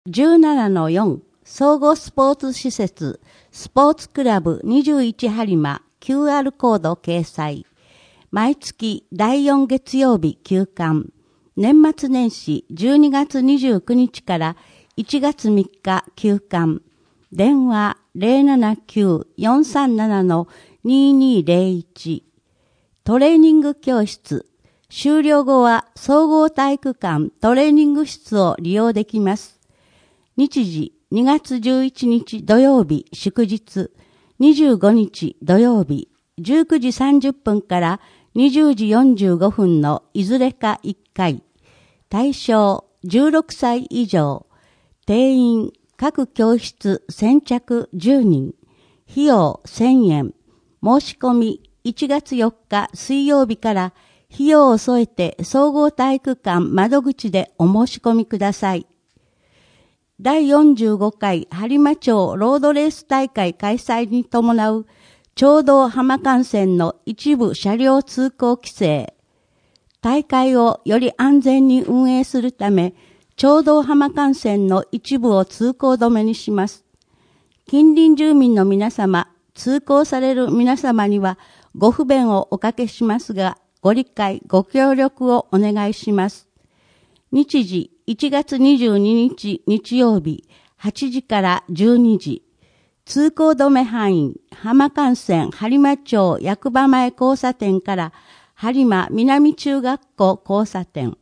17-4 総合スポーツ施設スポーツクラブ21播磨 QR コード掲載。毎月第4月曜日休刊。年末年始12月29日から1月3日休刊。電話 079-437-2201。トレーニング教室。終了後は総合体育館トレーニング室を利用できます。日時2月11日土曜日祝日、25日土曜日、19時30分から20時45分のいずれか1回。対象16歳以上。定員各教室先着10人。費用1000円。申し込み1月4日水曜日から費用を添えて総合体育館窓口でお申し込みください。第45回播磨町ロードレース大会開催に伴う町道浜幹線の一部車両通行規制。大会をより安全に運営するため、町道浜幹線の一部を通行止めにします。近隣住民の皆様、通行される皆様にはご不便をおかけしますが、ご理解、ご協力をお願いします。日時1月22日日曜日8時から12時。通行止め範囲、浜幹線播磨町役場前交差点から播磨南中学校交差点。